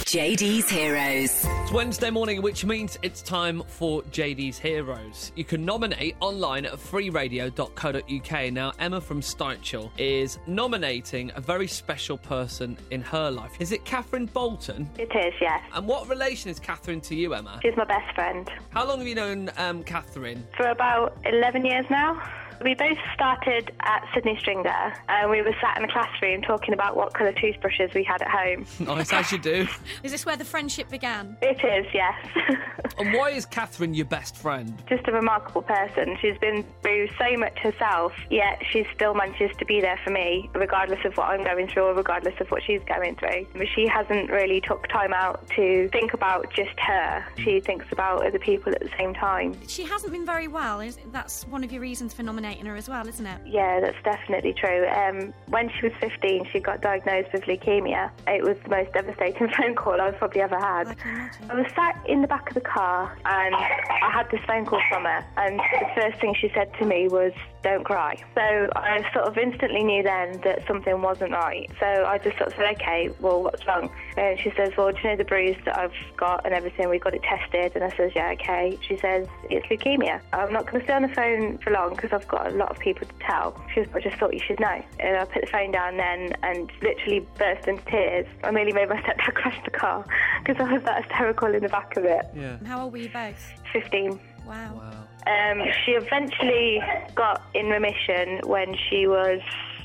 JD's Heroes. It's Wednesday morning, which means it's time for JD's Heroes. You can nominate online at freeradio.co.uk. Now, Emma from Stychel is nominating a very special person in her life. Is it Catherine Bolton? It is, yes. And what relation is Catherine to you, Emma? She's my best friend. How long have you known Catherine? For about 11 years now. We both started at Sydney Stringer and we were sat in the classroom talking about what colour toothbrushes we had at home. Nice, as you do. Is this where the friendship began? It is, yes. And why is Catherine your best friend? Just a remarkable person. She's been through so much herself, yet she still manages to be there for me, regardless of what I'm going through or regardless of what she's going through. But she hasn't really took time out to think about just her. She thinks about other people at the same time. She hasn't been very well. That's one of your reasons for nominating her as well, isn't it? Yeah, that's definitely true. When she was 15, she got diagnosed with leukemia. It was the most devastating phone call I've probably ever had. I can imagine. I was sat in the back of the car and I had this phone call from her, and the first thing she said to me was, "Don't cry." So I sort of instantly knew then that something wasn't right. So I just sort of said, "Okay, well, what's wrong?" And she says, "Well, do you know the bruise that I've got and everything? We got it tested." And I says, "Yeah, okay." She says, "It's leukemia." I'm not going to stay on the phone for long because I've got a lot of people to tell. She says, "I just thought you should know." And I put the phone down then and literally burst into tears. I nearly made my stepdad crash the car because I was that hysterical in the back of it. Yeah. How old were you both? 15. Wow. She eventually got in remission when she was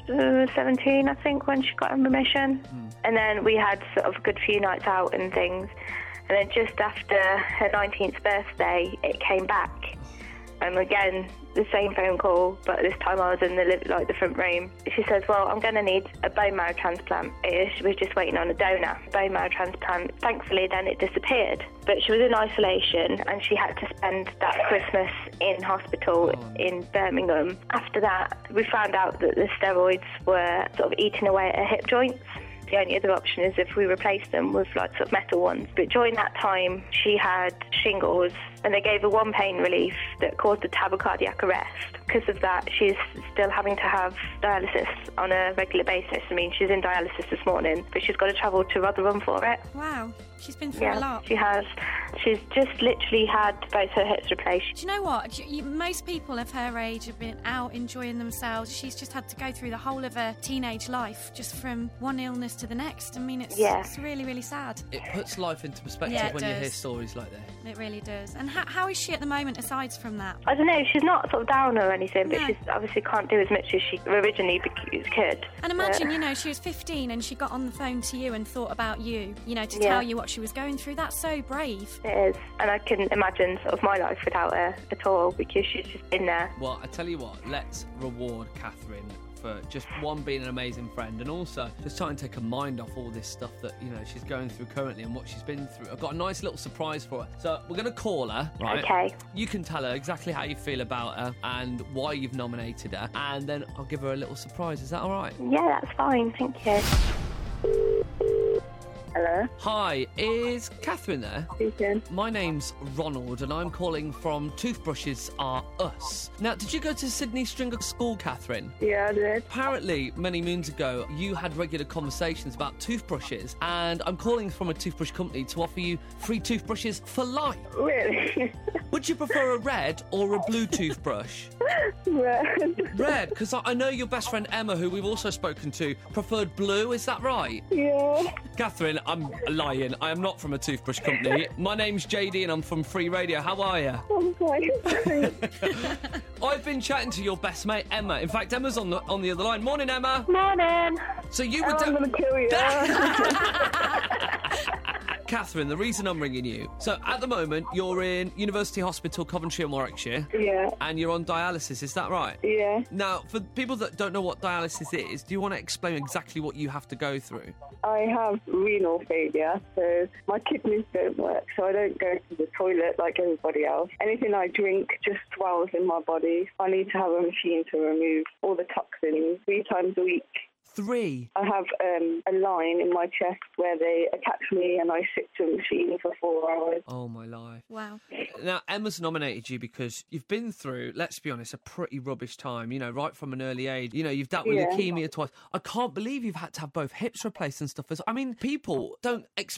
17, I think, when she got in remission. And then we had sort of a good few nights out and things. And then just after her 19th birthday, it came back. And again, the same phone call, but this time I was in the front room. She says, "Well, I'm going to need a bone marrow transplant." She was just waiting on a donor. Bone marrow transplant. Thankfully, then it disappeared. But she was in isolation and she had to spend that Christmas in hospital in Birmingham. After that, we found out that the steroids were sort of eating away at her hip joints. The only other option is if we replace them with like sort of metal ones. But during that time, she had shingles and they gave her one pain relief that caused her to have a cardiac arrest. Because of that, she's still having to have dialysis on a regular basis. I mean, she's in dialysis this morning, but she's got to travel to Rotherham for it. Wow. She's been through a lot. She has. She's just literally had both her hips replaced. Do you know what? Most people of her age have been out enjoying themselves. She's just had to go through the whole of her teenage life just from one illness to the next. I mean, it's really, really sad. It puts life into perspective when you hear stories like that. It really does. And how is she at the moment, aside from that? I don't know. She's not sort of down or anything, but she's obviously can't do as much as she originally could. And imagine, she was 15 and she got on the phone to you and thought about you, to tell you what she was going through. That's so brave. It is. And I couldn't imagine sort of my life without her at all because she's just been there. Well, I tell you what, let's reward Catherine for just one, being an amazing friend, and also just trying to take her mind off all this stuff that she's going through currently and what she's been through. I've got a nice little surprise for her, so we're going to call her, right? Okay. You can tell her exactly how you feel about her and why you've nominated her, and then I'll give her a little surprise. Is that all right? Yeah, that's fine, thank you. Hello? Hi, is Catherine there? Speaking. My name's Ronald and I'm calling from Toothbrushes Are Us. Now, did you go to Sydney Stringer School, Catherine? Yeah, I did. Apparently, many moons ago, you had regular conversations about toothbrushes, and I'm calling from a toothbrush company to offer you free toothbrushes for life. Really? Would you prefer a red or a blue toothbrush? Red. Red, because I know your best friend Emma, who we've also spoken to, preferred blue, is that right? Yeah. Catherine, I'm lying. I am not from a toothbrush company. My name's JD and I'm from Free Radio. How are you? I'm fine. I've been chatting to your best mate, Emma. In fact, Emma's on the other line. Morning, Emma. Morning. So you were... I'm going to kill you. Catherine, the reason I'm ringing you... So, at the moment, you're in University Hospital, Coventry and Warwickshire. Yeah. And you're on dialysis, is that right? Yeah. Now, for people that don't know what dialysis is, do you want to explain exactly what you have to go through? I have renal failure, so my kidneys don't work, so I don't go to the toilet like everybody else. Anything I drink just swells in my body. I need to have a machine to remove all the toxins 3 times a week. 3? I have a line in my chest where they attach me and I sit to a machine for 4 hours. Oh, my life. Wow. Now, Emma's nominated you because you've been through, let's be honest, a pretty rubbish time, right from an early age. You've dealt with leukemia twice. I can't believe you've had to have both hips replaced and stuff. I mean, people don't